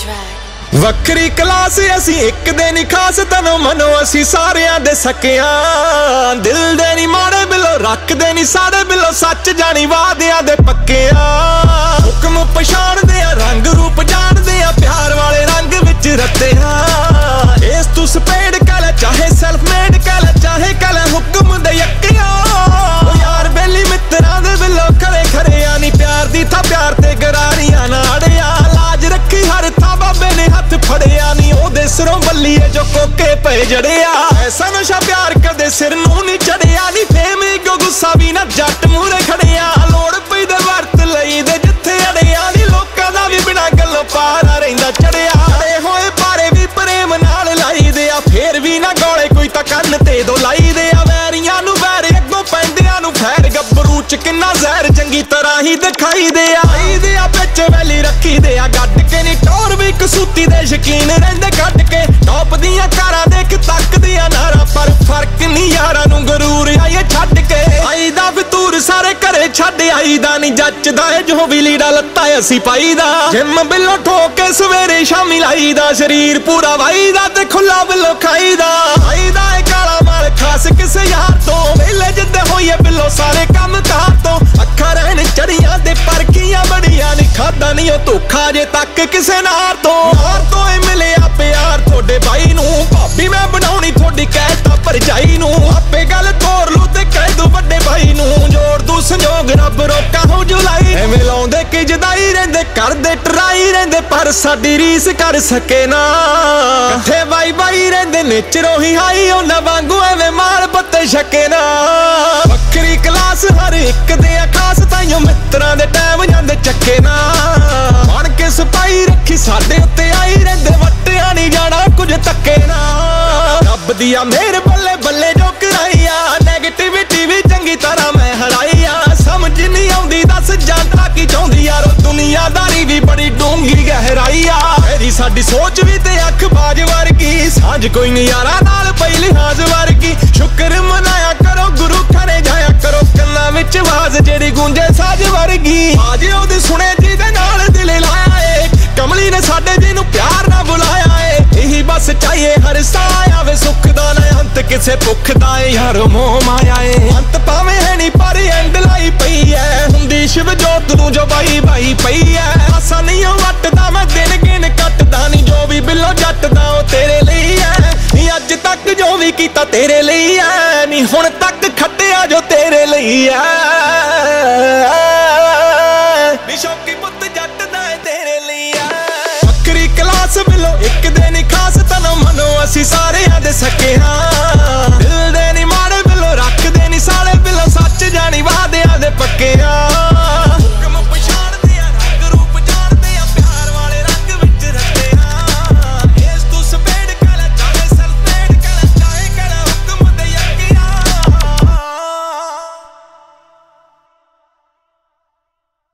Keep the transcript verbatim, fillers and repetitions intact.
ਵੱਖਰੀ ਕਲਾਸ ਅਸੀਂ ਇੱਕ ਦੇ ਨਹੀਂ ਖਾਸ ਤਨੋਂ ਮਨੋਂ ਅਸੀਂ ਸਾਰਿਆਂ ਦੇ ਸਕਿਆਂ ਦਿਲ ਦੇ ਨਹੀਂ ਮਾੜੇ ਬਿੱਲੋ ਰੱਖਦੇ ਨਹੀਂ ਸਾਡੇ ਬਿੱਲੋ ਸੱਚ ਜਾਣੀ ਵਾਅਦਿਆਂ ਦੇ ਪੱਕਿਆਂ ਹੁਕਮ ਪਛਾਣਦੇ ਆ ਰੰਗ ਰੂਪ ਜਾਣਦੇ ਆ ਪਿਆਰ ਵਾਲੇ ਰੰਗ ਵਿੱਚ ਰੱਤਿਆਂ ਇਸ ਤੂੰ ਸਪੇਡ ਕਹਿ ਲੈ ਚਾਹੇ ਸੈਲਫ ਮੇਡ ਕਹਿ ਲੈ ਚਾਹੇ ਕਹਿ ਲੈ ਹੁਕਮ ਦੇ ਯੱਕਿਆਂ ਓ ਯਾਰ ਬੇਲੀ ਮਿੱਤਰਾਂ ਦੇ ਬਿੱਲੋ ਖੜੇ ਖੜਿਆ ਨਹੀਂ ਪਿਆਰ ਦੀ ਥਾਂ ਪਿਆਰ ਤੇ ਗਰਾਰੀਆਂ ਨਾੜਿਆ ਲਾਜ ਰੱਖੀ ਹਰ ਥਾਂ ਬਾਬੇ ਨੇ ਹੱਥ ਫੜਿਆ ਨਹੀਂ ਉਹਦੇ ਸਿਰੋਂ ਬੱਲੀਏ ਜੋ ਕੋਕੇ ਪਏ ਜੜਿਆ ਐਸਾ ਨਸ਼ਾ ਪਿਆਰ ਕਦੇ ਸਿਰ ਨੂੰ ਨਹੀਂ ਚੜਿਆ ਨਹੀਂ ਫੇਮ ਈਗੋ ਗੁੱਸਾ ਵੀ ਨਾ ਜੱਟ ਮੂਹਰੇ ਖੜਿਆ ਲੋੜ ਪਈ ਦੇ ਵਰਤ ਲਈ ਦੇ ਜਿੱਥੇ ਅੜਿਆ ਨਹੀਂ ਲੋਕਾਂ ਦਾ ਵੀ ਬਿਨਾਂ ਗੱਲੋਂ ਪਾਰਾ ਰਹਿੰਦਾ ਚੜਿਆ ਅੜੇ ਹੋਏ ਪਾਰੇ ਵੀ ਪ੍ਰੇਮ ਨਾਲ ਲਾਈਦੇ ਆ ਫੇਰ ਵੀ ਨਾ ਗੋਲੇ ਕੋਈ ਤਾਂ ਕੰਨ ਤੇ ਦੋ ਲਾਈਦੇ ਆ ਵੈਰੀਆਂ ਨੂੰ ਵੈਰ ਅੱਗੋਂ ਪੈਂਦਿਆਂ ਨੂੰ ਫੈਰ ਗੱਭਰੂ ਚ ਕਿੰਨਾ ਜ਼ਹਿਰ ਚੰਗੀ ਤਰ੍ਹਾਂ ਹੀ ਦਿਖਾਈਦੇ ਆ ਆਈਦੇ ਆ ਵਿੱਚ ਵੈਲੀ ਰੱਖੀਦੇ ਆ ਗੱਡ ਕੇ ਨਹੀਂ ਟੋਰ ਵੀ ਕਸੂਤੀ ਦੇ ਸ਼ਕੀਨ ਰਹਿੰਦੇ ਕੱਢ ਕੇ ਟੌਪ ਦੀਆਂ ਕਾਰਾਂ ਦੇਖ ਤੱਕਦੀਆਂ ਨਾਰਾ ਪਰ ਫਰਕ ਨਹੀਂ ਯਾਰਾਂ ਨੂੰ ਗਰੂਰ ਆਏ ਛੱਡ ਕੇ ਆਈਦਾ ਫਿਤੂਰ ਸਾਰੇ ਘਰੇ ਛੱਡ ਆਈਦਾ ਨਹੀਂ ਜੱਚਦਾ ਏ ਜੋ ਵੀ ਲੀੜਾ ਲੱਤਾ ਅਸੀਂ ਪਾਈਦਾ ਜਿੰਮ ਬਿੱਲੋ ਠੋਕ ਕੇ ਸਵੇਰੇ ਸ਼ਾਮੀ ਲਾਈਦਾ ਸਰੀਰ ਪੂਰਾ ਵਾਈਦਾ ਤੇ ਖੁੱਲਾ ਬਿੱਲੋ ਖਾਈਦਾ ਆਈਦਾ ਏ ਕਾਲਾ ਮਾਲ ਖਾਸ ਕਿਸੇ ਯਾਰ ਤੋਂ ਵੇਲੇ ਜਿੱਦੇ ਹੋਈਏ ਬਿੱਲੋ ਸਾਰੇ ਕੰਮ ਕਾਰ ਤੋਂ ਅੱਖਾਂ ਰਹਿਣ ਚੜੀਆਂ ਤੇ ਪਰਖੀਆਂ ਬੜੀਆਂ ਨਹੀਂ ਖਾਦਾ ਨਹੀਂ ਉਹ ਧੋਖਾ ਜੇ ਤੱਕ ਕਿਸੇ ਨਾਰ ਤੋਂ ਨਾਰ ਤੋਂ ਏ ਮਿਲਿਆ ਪਿਆਰ ਤੁਹਾਡੇ ਬਾਈ ਨੂੰ ਭਾਬੀ ਮੈਂ ਬਣਾਉਣੀ ਤੁਹਾਡੀ ਕਹਿਤਾ ਭਰਜਾਈ ਨੂੰ ਆਪੇ ਗੱਲ ਤੋਰ ਲੂ ਤੇ ਕਹਿ ਦੂ ਵੱਡੇ ਭਾਈ ਨੂੰ ਜੋੜ ਦੂ ਸੰਜੋਗ ਰੱਬ ਰੋਕਾ ਹੋ ਜੁਲਾਈ ਐਵੇਂ ਲਾਉਂਦੇ ਕਿ ਜਦਾਈ ਰਹਿੰਦੇ ਕਰਦੇ ਟਰਾਈ ਰਹਿੰਦੇ ਪਰ ਸਾਡੀ ਰੀਸ ਕਰ ਸਕੇ ਨਾ ਇਕੱਠੇ ਬਾਈ ਬਾਈ ਰਹਿੰਦੇ ਨੇਚਰੋਂ ਹੀ ਹਾਈ ਉਹਨਾਂ ਵਾਂਗੂ ਐਵੇਂ ਮਾਲ ਪੱਤੇ ਛਕੇ ਨਾ ਵੱਖਰੀ ਕਲਾਸ ਹਰ ਇੱਕ ਦੇ ਖਾਸ ਤਾਈਓ ਮਿੱਤਰਾਂ ਦੇ ਟਾਈਮ ਜਾਂਦੇ ਚੱਕੇ ਨਾ ਬਣ ਕੇ ਸਪਾਈ ਰੱਖੀ ਸਾਡੇ ਉੱਤੇ ਆਈ ਰਹਿੰਦੇ ਵੱਟਿਆ ਨਹੀਂ ਜਾਣਾ ਕੁਝ ਧੱਕੇ ਨਾ ਰੱਬ ਦੀਆਂ ਮਿਹਰ ਬੱਲੇ ਬੱਲੇ ਜੋ ਕਰਾਈਆ ਨੈਗੇਟਿਵਿਟੀ ਵੀ ਚੰਗੀ ਤਰ੍ਹਾਂ ਮੈਂ ਹਰਾਈਆ ਸਮਝ ਨਹੀਂ ਆਉਂਦੀ ਦੱਸ ਜਾਂਦਾ ਕੀ ਚਾਹੁੰਦੀ ਯਾਰੋ ਦੁਨੀਆਦਾਰੀ ਵੀ ਬੜੀ ਡੂੰਘੀ ਗਹਿਰਾਈਆ ਮੇਰੀ ਸਾਡੀ ਸੋਚ ਵੀ ਤੇ ਅੱਖ ਬਾਜ ਵਰਗੀ ਸਾਂਝ ਕੋਈ ਨਹੀਂ ਯਾਰਾਂ ਨਾਲ ਪਈ ਲਿਹਾਜ਼ ਵਰਗੀ ਸ਼ੁਕਰ ਮਨਾਇਆ ਕਰੋ ਗੁਰੂ ਘਰੇ ਜਾਇਆ ਕਰੋ ਕੰਨਾਂ ਵਿੱਚ ਆਵਾਜ਼ ਜਿਹੜੀ ਗੂੰਜੇ ਸਾਜ ਵਰਗੀ ਆਜ ਉਹਦੇ ਸੁਣੇ ਜਿਹਦੇ ਨਾਲ ਦਿਲ ਲਾਇਆ ਏ ਕਮਲੀ ਨੇ ਸਾਡੇ ਜੀ ਨੂੰ ਪਿਆਰ ਨਾਲ ਬੁਲਾਇਆ ਏ ਇਹੀ ਬਸ ਚਾਹੀਏ ਹਰ ਸਾਹ ਆਵੇ ਸੁੱਖ ਦਾ ਨਾ ਅੰਤ ਕਿਸੇ ਭੁੱਖ ਦਾ ਏ ਯਾਰ ਮੋਹ ਮਾਇਆ ਏ ਅੰਤ ਭਾਵੇਂ ਹੈ ਨਹੀਂ ਪਰ ਐਂਡ ਲਾਈ ਪਈ ਐ ਹੁੰਦੀ ਸ਼ਿਵ ਜੋਤ ਨੂੰ ਜੋ ਬਾਈ ਬਾਈ ਪਈ ਐ ਆਸਾ ਨਹੀਂ ਉਹ ਵੱਟਦਾ ਮੈਂ ਦਿਨ ਗਿਣ ਕੱਟਦਾ ਨਹੀਂ ਜੋ ਵੀ ਬਿੱਲੋ ਜੱਟਦਾ ਉਹ ਤੇਰੇ ਲਈ ਐ ਨਹੀਂ ਅੱਜ ਤੱਕ ਜੋ ਵੀ ਕੀਤਾ ਤੇਰੇ ਲਈ ਐ ਨਹੀਂ ਹੁਣ ਤੱਕ ਖੱਟਿਆ ਜੋ ਤੇਰੇ ਲਈ ਐ ਨੀ ਸ਼ੌਕੀ ਪੁੱਤ ਜੱਟਦਾ ਏ ਤੇਰੇ ਲਈ ਐ ਵੱਖਰੀ ਕਲਾਸ ਬਿੱਲੋ ਇੱਕ ਦੇ ਨਹੀਂ ਖਾਸ ਤਨੋਂ ਮਨੋਂ ਅਸੀਂ ਸਾਰਿਆਂ ਦੇ ਸਕੇ ਹਾਂ।